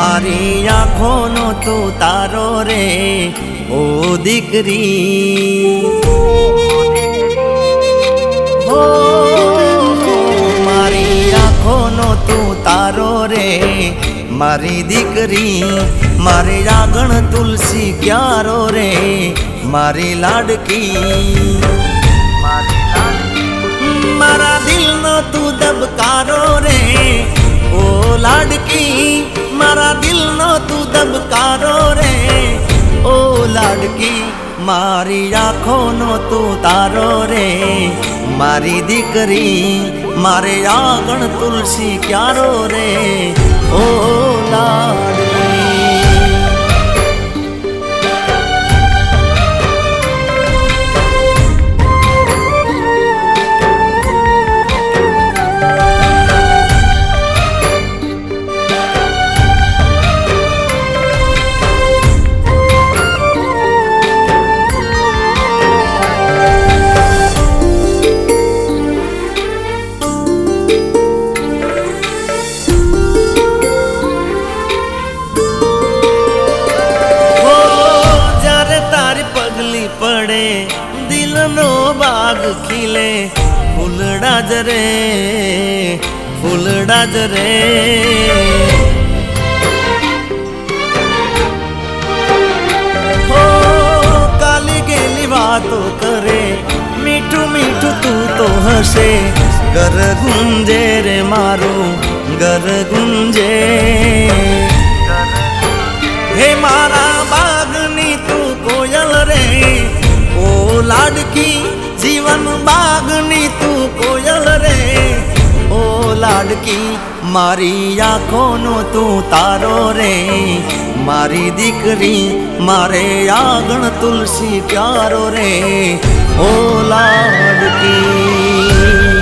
મારી આંખોનો તું તારો રે ઓ દીકરી, હો મારી આંખોનો તું તારો રે મારી દીકરી, મારી આગણ તુલસી ક્યારો રે મારી લાડકી, મારા દિલનો તું દબકારો રે ઓ લાડકી, મારા દિલનો તું દબકારો રે ઓ લાડકી, મારી આંખોનો તું તારો રે મારી દીકરી, મારે આગણ તુલસી ક્યારો રે ઓ લાડકી। પડે દિલનો બાગ ખીલે ફૂલડા જ રે ફૂલડા જ રે, હો કાલી ગેલી વાતો કરે મીઠું મીઠું તું તો હશે, ઘર ગુંજે રે મારું ઘર ગુંજે, હે મારા બાગની તું કોયલ રે ઓ લાડકી, જીવન બાગની તું કોયલ રે ઓ લાડકી, મારી આંખોનો તું તારો રે મારી દીકરી, મારે આગણ તુલસી પ્યારો રે ઓ લાડકી।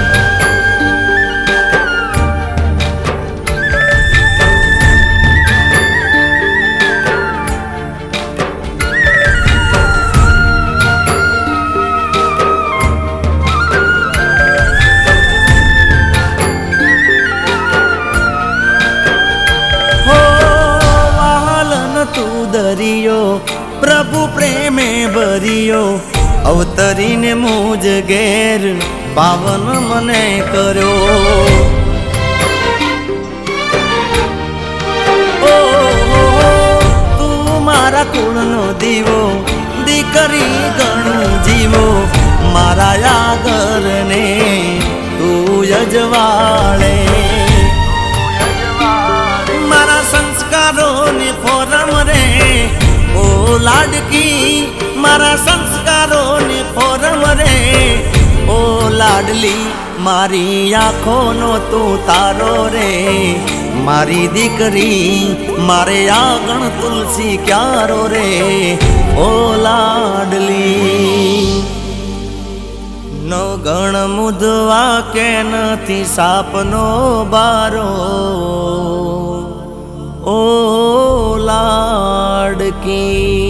દરિયો પ્રભુ પ્રેમે ભરિયો, અવતરીને મુજ ઘેર પાવન મને કર્યો, ઓ તું મારા કુળનો દીવો દીકરી ઘણું જીવો, મારા આગરને તું યજવાળે, મારા સંસ્કારોની ફોરમ રે ઓ લાડકી, મારા સંસ્કારોની ફોરમ રે ઓ લાડલી, મારી આંખોનો તું તારો રે મારી દીકરી, મારે આગણ તુલસી ક્યારો રે ઓ લાડલી। નો ગણ મુદવા કે નથી સાપનો બારો ઓ લાડકી।